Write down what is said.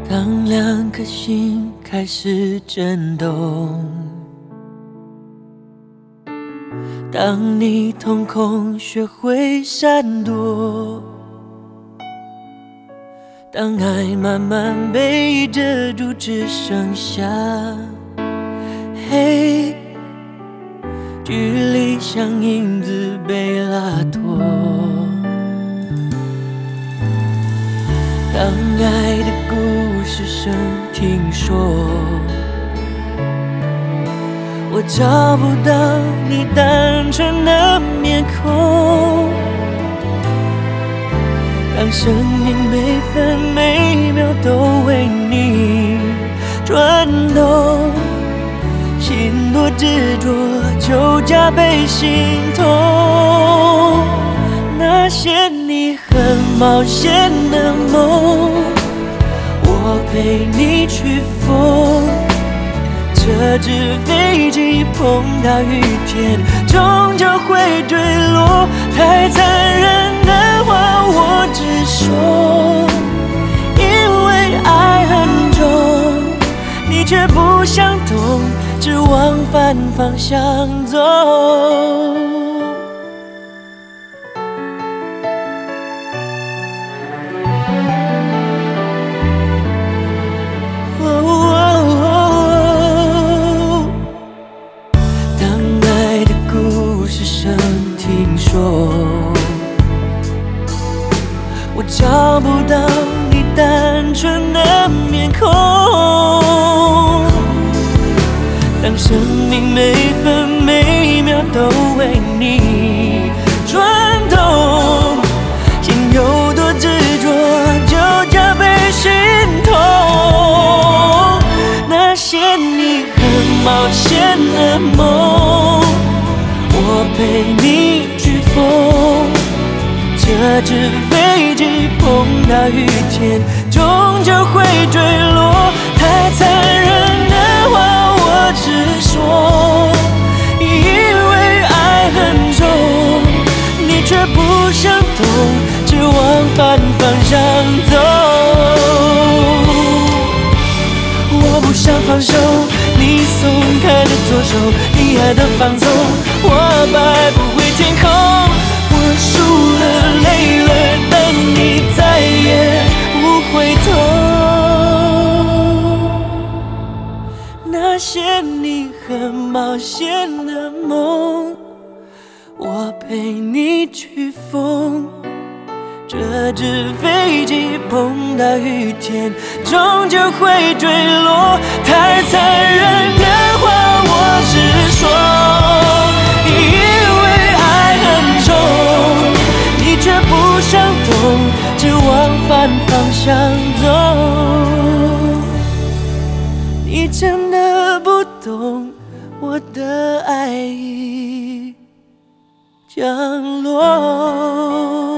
当两颗心开始震动，当你瞳孔学会闪躲，当爱慢慢被遮住，只剩下黑，距离像影子被拉脱。当爱的故事声听说，我找不到你单纯的面孔。当生命每分每秒都为你转动，心多执着就加倍心痛。那些你很冒险的梦，我陪你去疯。这只飞机碰到雨天，终究会坠落。太残忍的话我只说，因为爱很重，你却不想懂，只往反方向走。我找不到你单纯的面孔。当生命每分每秒都为你转动，心有多执着就加倍心痛。那些你很冒险的梦，我陪你去疯。这只飞机碰到雨天，终究会坠落。太残忍的话我只说，因为爱很重，你却不想懂，只往反方向走。我不想放手，你松开了左手，你爱的放纵，我摆不回天空。我输了累了，但你再也不回头。那些你很冒险的梦，我陪你去疯。这只飞机碰到雨天，终究会坠落。太残忍的话我只说，因为爱很重，你却不想懂，只往反方向走。你真的不懂，我的爱已降落。